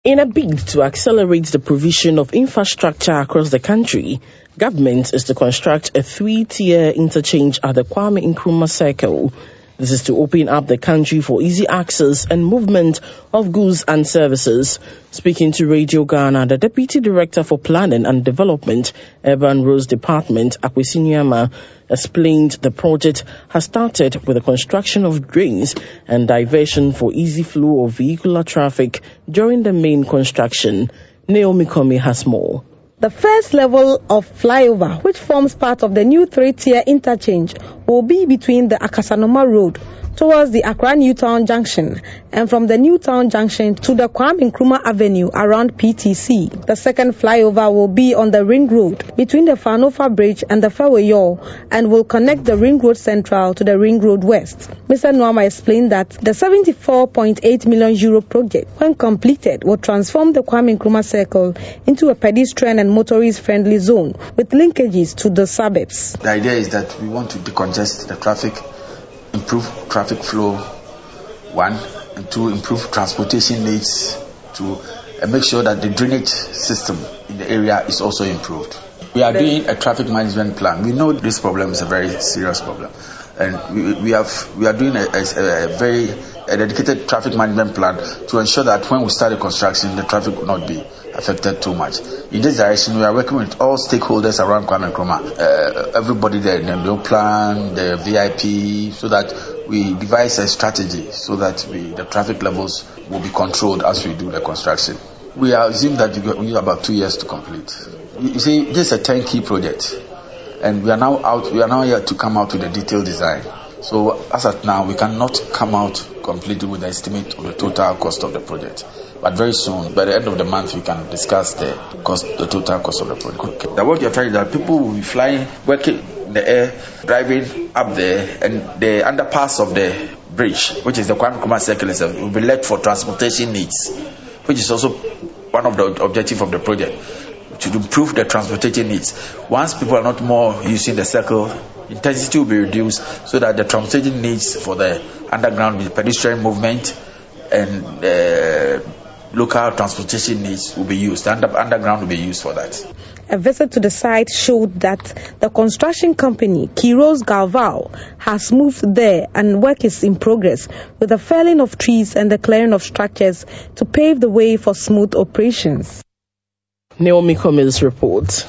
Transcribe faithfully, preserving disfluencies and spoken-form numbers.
In a bid to accelerate the provision of infrastructure across the country, government is to construct a three-tier interchange at the Kwame Nkrumah Circle. This is to open up the country for easy access and movement of goods and services. Speaking to Radio Ghana, the Deputy Director for Planning and Development, Urban Roads Department, Akwesi Nyama, explained the project has started with the construction of drains and diversion for easy flow of vehicular traffic during the main construction. Naomi Komi has more. The first level of flyover, which forms part of the new three-tier interchange, will be between the Akasanoma Road towards the Accra Newtown Junction and from the Newtown Junction to the Kwame Nkrumah Avenue around P T C. The second flyover will be on the Ring Road between the Fanofa Bridge and the Fairway Yall and will connect the Ring Road Central to the Ring Road West. Mister Nwama explained that the seventy-four point eight million euro project, when completed, will transform the Kwame Nkrumah Circle into a pedestrian and motorist-friendly zone with linkages to the suburbs. The idea is that we want to decongest the traffic, improve traffic flow, one, and to improve transportation needs, to uh, make sure that the drainage system in the area is also improved. We are doing a traffic management plan. We know this problem is a very serious problem, and we, we have we are doing a, a, a very a dedicated traffic management plan to ensure that when we start the construction, the traffic will not be affected too much. In this direction, we are working with all stakeholders around Kwame Nkrumah, uh, everybody there, the new plan, the V I P, so that we devise a strategy so that we, the traffic levels will be controlled as we do the construction. We assume that we need about two years to complete. You see, this is a turnkey project, and we are now out. We are now here to come out with a detailed design. So as at now, we cannot come out completely with the estimate of the total cost of the project. But very soon, by the end of the month, we can discuss the cost, the total cost of the project. Okay. What you're trying is that people will be flying, working in the air, driving up there, and the underpass of the bridge, which is the Kwame Nkrumah Circle, will be left for transportation needs, which is also one of the objectives of the project, to improve the transportation needs. Once people are not more using the circle, intensity will be reduced so that the transportation needs for the underground, the pedestrian movement, and uh, local transportation needs will be used. The under, underground will be used for that. A visit to the site showed that the construction company, Kiros Galval, has moved there and work is in progress with the felling of trees and the clearing of structures to pave the way for smooth operations. Naomi Komi's report.